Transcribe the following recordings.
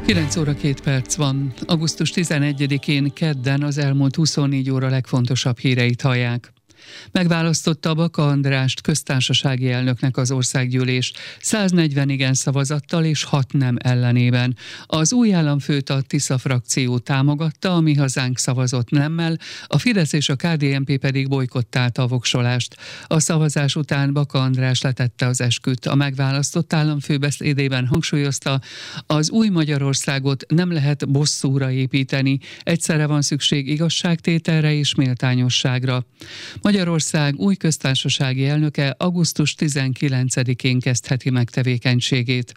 9 óra 2 perc van. Augusztus 11-én kedden az elmúlt 24 óra legfontosabb híreit hallják. Megválasztotta Baka Andrást köztársasági elnöknek az országgyűlés 140 igen szavazattal és 6 nem ellenében. Az új államfőt a Tisza frakció támogatta, a Mi Hazánk szavazott nemmel, a Fidesz és a KDNP pedig bojkottálta a voksolást. A szavazás után Baka András letette az esküt. A megválasztott államfő beszédében hangsúlyozta, az új Magyarországot nem lehet bosszúra építeni, egyszerre van szükség igazságtételre és méltányosságra. Magyarország új köztársasági elnöke augusztus 19-én kezdheti meg tevékenységét.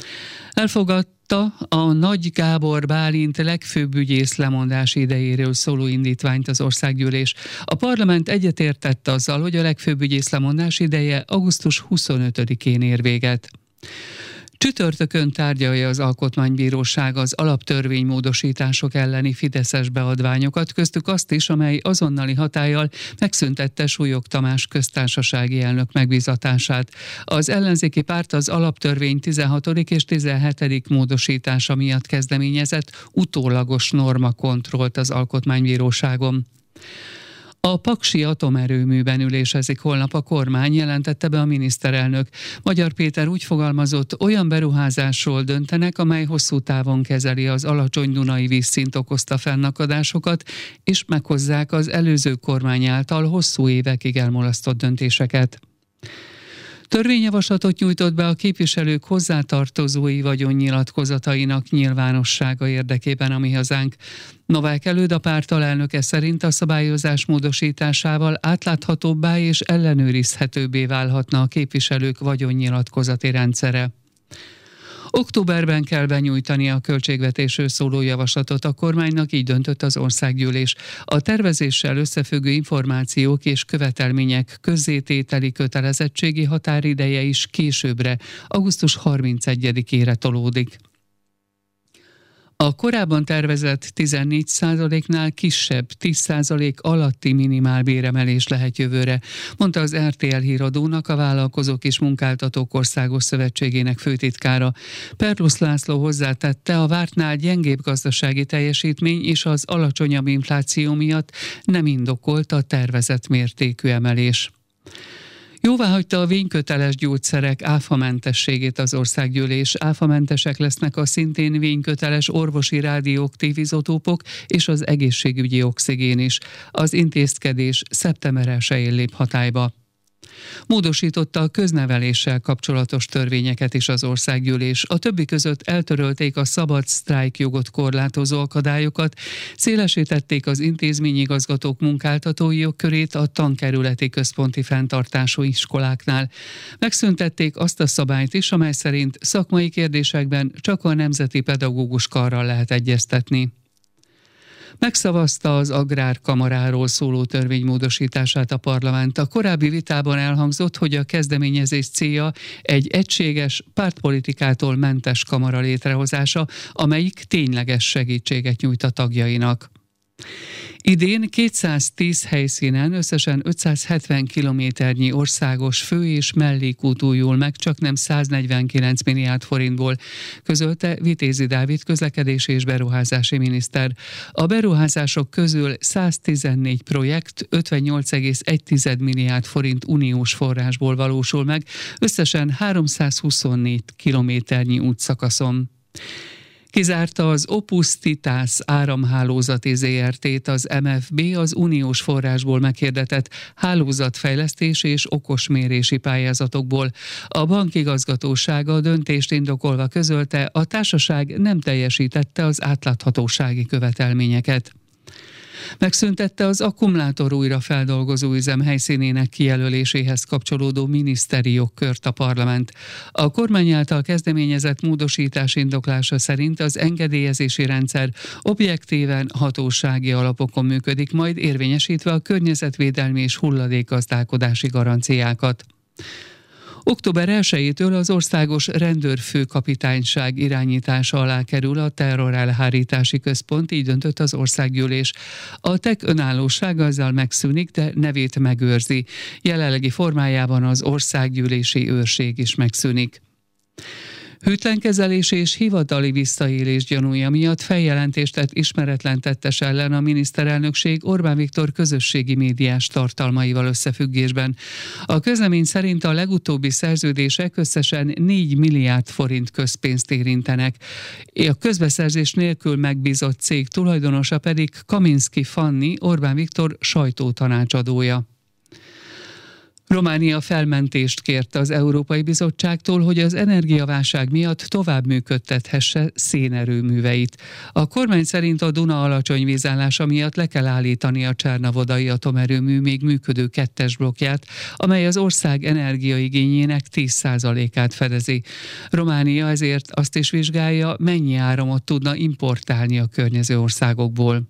Elfogadta a Nagy Gábor Bálint legfőbb ügyész lemondási idejéről szóló indítványt az országgyűlés. A parlament egyetértett azzal, hogy a legfőbb ügyész lemondás ideje augusztus 25-én ér véget. Csütörtökön tárgyalja az Alkotmánybíróság az alaptörvénymódosítások elleni fideszes beadványokat, köztük azt is, amely azonnali hatállyal megszüntette Súlyog Tamás köztársasági elnök megbízatását. Az ellenzéki párt az alaptörvény 16. és 17. módosítása miatt kezdeményezett utólagos normakontrollt az Alkotmánybíróságon. A paksi atomerőműben ülésezik holnap a kormány, jelentette be a miniszterelnök. Magyar Péter úgy fogalmazott, olyan beruházásról döntenek, amely hosszú távon kezeli az alacsony dunai vízszint okozta fennakadásokat, és meghozzák az előző kormány által hosszú évekig elmulasztott döntéseket. Törvényjavaslatot nyújtott be a képviselők hozzátartozói vagyonnyilatkozatainak nyilvánossága érdekében a Mi Hazánk. Novák Előd, a párt alelnöke szerint a szabályozás módosításával átláthatóbbá és ellenőrizhetőbbé válhatna a képviselők vagyonnyilatkozati rendszere. Októberben kell benyújtani a költségvetésről szóló javaslatot a kormánynak, így döntött az országgyűlés. A tervezéssel összefüggő információk és követelmények közzétételi kötelezettségi határideje is későbbre, augusztus 31-ére tolódik. A korábban tervezett 14%-nál kisebb, 10% alatti minimálbéremelés lehet jövőre, mondta az RTL híradónak a Vállalkozók és Munkáltatók Országos Szövetségének főtitkára. Perlusz László hozzátette, a vártnál gyengébb gazdasági teljesítmény és az alacsonyabb infláció miatt nem indokolt a tervezett mértékű emelés. Jóváhagyta a vényköteles gyógyszerek áfamentességét az országgyűlés. Áfamentesek lesznek a szintén vényköteles orvosi rádióaktív izotópok és az egészségügyi oxigén is. Az intézkedés szeptember 1-én lép hatályba. Módosította a közneveléssel kapcsolatos törvényeket is az országgyűlés. A többi között eltörölték a szabad sztrájkjogot korlátozó akadályokat, szélesítették az intézményigazgatók munkáltatói jogkörét a tankerületi központi fenntartású iskoláknál. Megszüntették azt a szabályt is, amely szerint szakmai kérdésekben csak a Nemzeti Pedagógus Karral lehet egyeztetni. Megszavazta az Agrárkamaráról szóló törvénymódosítását a parlament. A korábbi vitában elhangzott, hogy a kezdeményezés célja egy egységes, pártpolitikától mentes kamara létrehozása, amelyik tényleges segítséget nyújt a tagjainak. Idén 210 helyszínen összesen 570 kilométernyi országos fő- és mellékút újul meg, csaknem 149 milliárd forintból, közölte Vitézi Dávid közlekedési és beruházási miniszter. A beruházások közül 114 projekt 58,1 milliárd forint uniós forrásból valósul meg, összesen 324 kilométernyi útszakaszon. Kizárta az Opus Titas áramhálózati ZRT-t az MFB az uniós forrásból meghirdetett hálózatfejlesztési és okosmérési pályázatokból. A bankigazgatósága a döntést indokolva közölte, a társaság nem teljesítette az átláthatósági követelményeket. Megszüntette az akkumulátor újrafeldolgozó üzem helyszínének kijelöléséhez kapcsolódó miniszteri jogkört a parlament. A kormány által kezdeményezett módosítás indoklása szerint az engedélyezési rendszer objektíven hatósági alapokon működik, majd érvényesítve a környezetvédelmi és hulladékgazdálkodási garanciákat. Október 1-től az országos rendőrfőkapitányság irányítása alá kerül a terrorelhárítási központ, így döntött az országgyűlés. A TEK önállósága ezzel megszűnik, de nevét megőrzi. Jelenlegi formájában az országgyűlési őrség is megszűnik. Hűtlenkezelés és hivatali visszaélés gyanúja miatt feljelentést tett ismeretlen tettes ellen a miniszterelnökség Orbán Viktor közösségi médiás tartalmaival összefüggésben. A közlemény szerint a legutóbbi szerződések összesen 4 milliárd forint közpénzt érintenek. A közbeszerzés nélkül megbízott cég tulajdonosa pedig Kaminski Fanni, Orbán Viktor sajtótanácsadója. Románia felmentést kért az Európai Bizottságtól, hogy az energiaválság miatt tovább működtethesse szénerőműveit. A kormány szerint a Duna alacsony vízállása miatt le kell állítani a Csernavodai atomerőmű még működő 2-es blokkját, amely az ország energiaigényének 10%-át fedezi. Románia ezért azt is vizsgálja, mennyi áramot tudna importálni a környező országokból.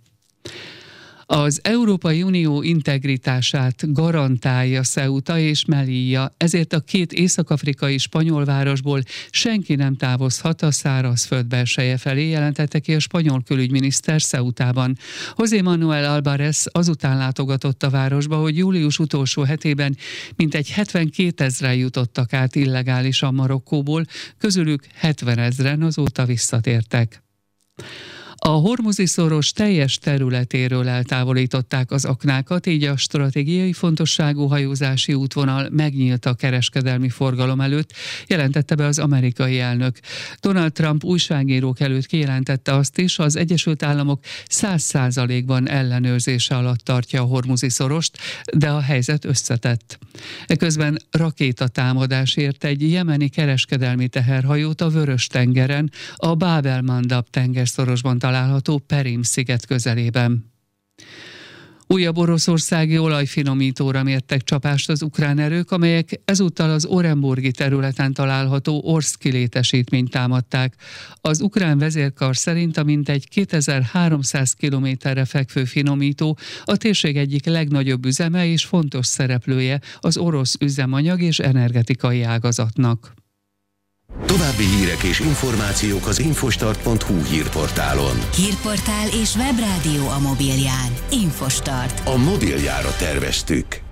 Az Európai Unió integritását garantálja Ceuta és Melilla, ezért a 2 észak-afrikai spanyol városból senki nem távozhat a szárazföld belseje felé, jelentette ki a spanyol külügyminiszter Ceutában. José Manuel Álvarez azután látogatott a városba, hogy július utolsó hetében mintegy 72 000 jutottak át illegálisan Marokkóból, közülük 70 000 azóta visszatértek. A Hormuzi-szoros teljes területéről eltávolították az aknákat, így a stratégiai fontosságú hajózási útvonal megnyílt a kereskedelmi forgalom előtt, jelentette be az amerikai elnök. Donald Trump újságírók előtt kijelentette azt is, az Egyesült Államok 100%-ban ellenőrzése alatt tartja a Hormuzi-szorost, de a helyzet összetett. Eközben rakétatámadás ért egy jemeni kereskedelmi teherhajót a Vörös-tengeren, a Bab el-Mandab tengerszorosban található Perim-sziget közelében. Újabb oroszországi olajfinomítóra mértek csapást az ukrán erők, amelyek ezúttal az orenburgi területen található Orszki létesítményt támadták. Az ukrán vezérkar szerint a mintegy 2300 kilométerre fekvő finomító a térség egyik legnagyobb üzeme és fontos szereplője az orosz üzemanyag és energetikai ágazatnak. További hírek és információk az infostart.hu hírportálon. Hírportál és webrádió a mobilján. Infostart. A mobiljára terveztük.